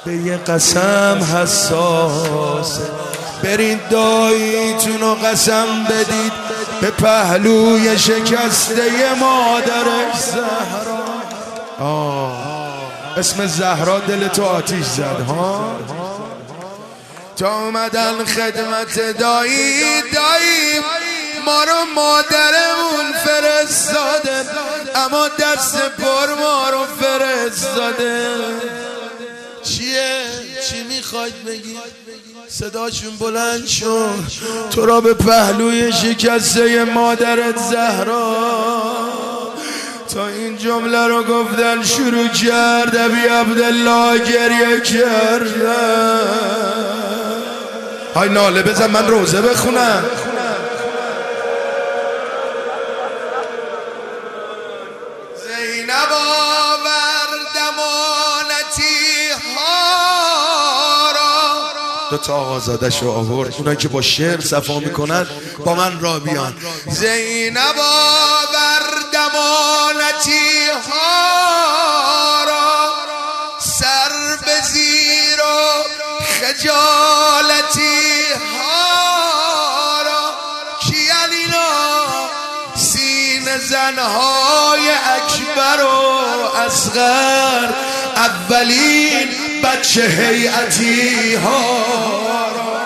به یه قسم حساسه. برید داییتونو قسم بدید به پهلوی شکسته مادرش زهرا. اسم زهرا دل تو آتیش زد ها. تا اومدن خدمت دایی ما رو مادرمون فرستاده، اما دست پر ما رو فرستاده. چی میخواید بگی؟ صداشون بلند شد. تو را به پهلوی شکسته مادرت زهرا. تا این جمله رو گفتن شروع کرد ابی عبدالله گریه کردن. های ناله بزن من روزه بخونم. زینب آورد امانتی ها را. دو تا آقازاده شو آورد، اونایی که با شعر صفا میکنن با من را بیان. زینب آورد امانتی ها را، سر به زیر و خجالتی ها را. کیان اینا؟ سینه زنهای اکبر و اصغر، اولین بچه هیئتی ها را.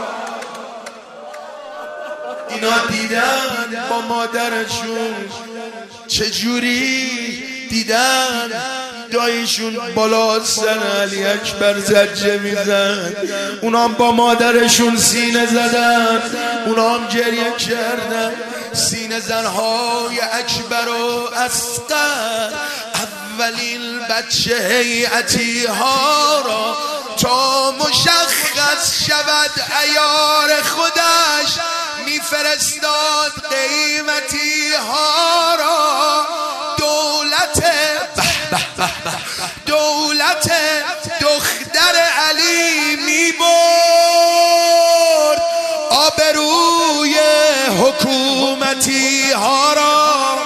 اینا دیدن با مادرشون چجوری دیدن دایشون بالا سر علی اکبر زجه میزن. اونا با مادرشون سینه زدن، اونا هم گریه کردن. سینه زنهای اکبر و اصغر، اولین بچه هیئتی ها را. تا مشخص شود عیار خودش، میفرستاد قیمتی ها را. دولت دختر علی میبرد آبروی حکومتی ها را.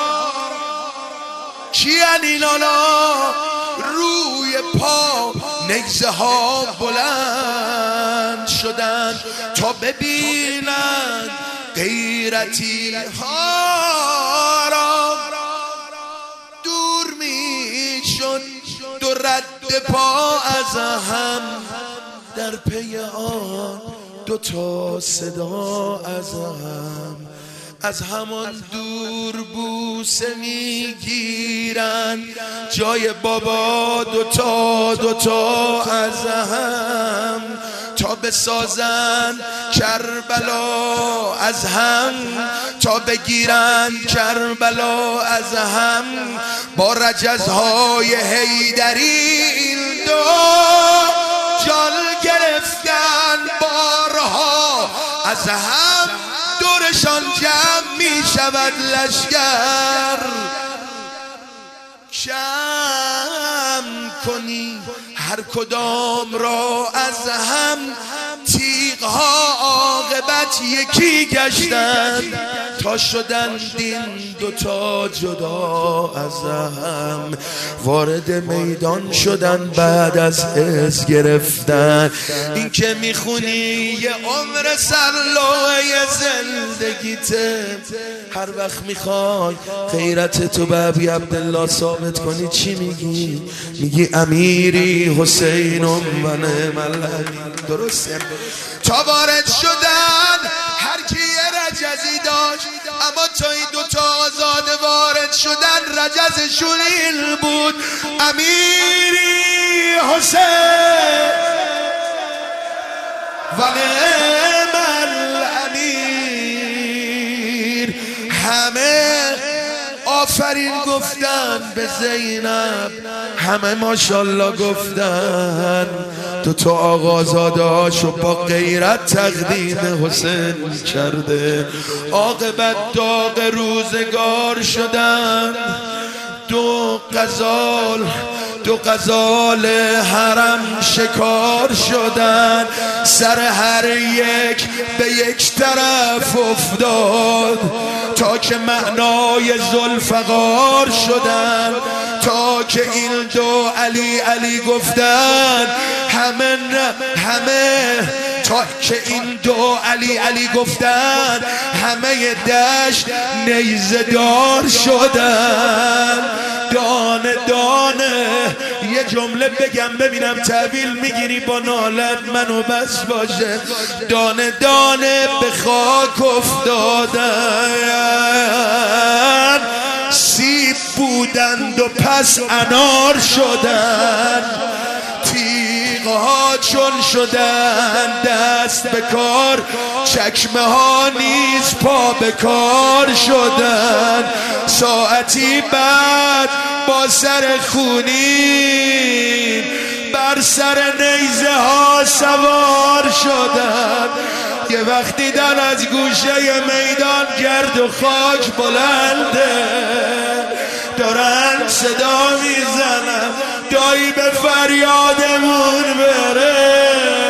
کیان اینانا؟ روی پا نیزه ها بلند شدن تا ببینن غیرتی ها را. دور می شد دو رد پا از هم، در پی آن دو تا صدا از هم. از همان دور بوسه میگیرن، جای بابا دوتا از هم. تا بسازن کربلا از هم، تا بگیرن کربلا از هم. با رجزهای حیدری این دو جان گرفتن بارها از هم. دورشان جمع می شود لشکر. جمع کنی هر کدام را از هم، تیغها عاقبت یکی گشتن تا شدن دین دوتا جدا از هم. وارد میدان شدن بعد از از گرفتن. این که میخونی یه عمر سرلوحه زندگیته، هر وقت میخوای غیرت تو به ابی عبدالله ثابت کنی چی میگی؟ میگی امیری حسین و نعم الامین. درسته؟ تا وارد شدن هر کی رجزی داشت، اما تا این دوتا آزاده وارد شدن رجزشون این بود امیری حسین و نعم الامیر. همه آفرین گفتن به زینب، همه ماشاءالله گفتن. دوتا آقازاده هاشو با غیرت تقدیم حسین کرده. عاقبت داغ روزگار شدن. دو غزال حرم شکار شدن. سر هر یک به یک طرف افتاد تا که معنای ذوالفقار شدن. تا که این دو علی گفتن همه نه همه تا که این دو علی علی گفتن همه دشت نیزه دار شدن. دانه دانه یه جمله بگم ببینم تعبیل میگیری با نالت منو بس باشه. دانه دانه به خاک افتادن، سیب بودند و پس انار شدن. تیغها چون شدن دست به کار، چکمه ها نیز پا به کار شدن. ساعتی بعد با سر خونین بر سر نیزه ها سوار شدن. یه وقتی در از گوشه میدان گرد و خاک بلنده، دارن صدا میزنن دایی به فریادمون بره.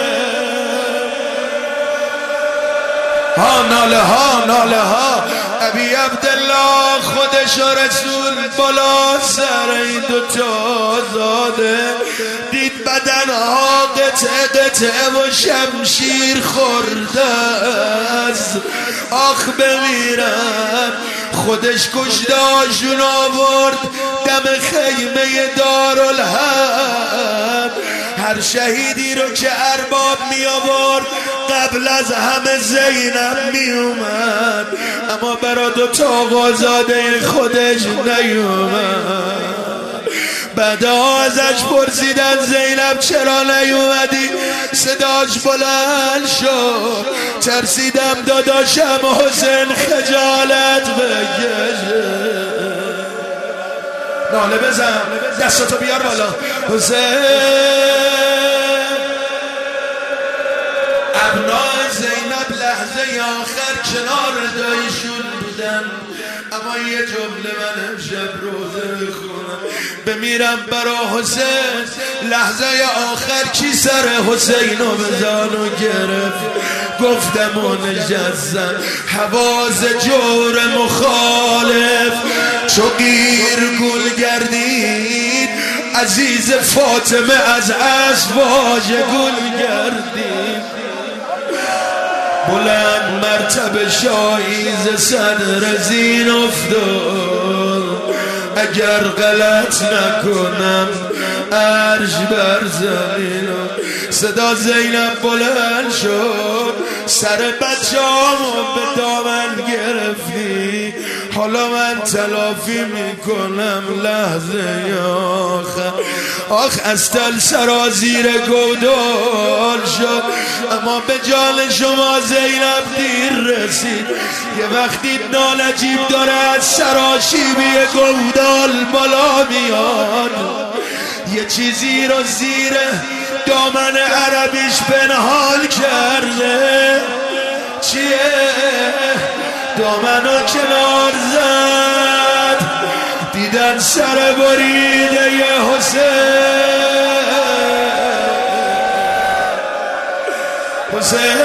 ها ناله ها ناله ها. ابی عبدالله خودش و رسول بالا سر این دوتا زاده، دید بدنها قطعه قطعه و شمشیر خورده است. آخ بمیرم. خودش کشتاشون آورد دم خیمه دارالحرب. هر شهیدی رو که ارباب می آورد قبل از همه زینب می اومد، اما برا دوتا آقازاده خودش نیومد. بعدا ازش پرسیدن زینب چرا نیومدی؟ صداش بلند شد ترسیدم داداشم حسین خجالت بکشه. ناله بزن دستاتو بیار بالا. حسین ابنای زینب لحظه آخر کنار دایشون بودن، اما یه جمله من امشب روزه میخونم بمیرم برا حسین. لحظه آخر کی سر حسین و بزانو گرفت؟ گفتم و نشستم حواز جور مخالف. چو غیر گل گردید عزیز فاطمه از ازواج گل گردید. بلند مرتبه شایز صدر زین افتاد، اگر غلط نکنم عرش بر زمین. صدا زینب بلند شد سر بچه‌امو به دامن گرفتی، حالا من تلافی میکنم لحظه آخر. آخ از تل سرازیر گودال شد، اما به جان شما زینب دیر رسید. یه وقتی نالجیب داره از سراشیبی گودال بالا میاد، یه چیزی رو زیر دامن عربیش پنهان کرده. چیه؟ دامنو کنار زد، دیدن سر بریده ی حسین. حسین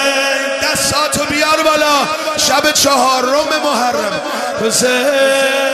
دستاتو بیار بالا، شب 4 محرم. حسین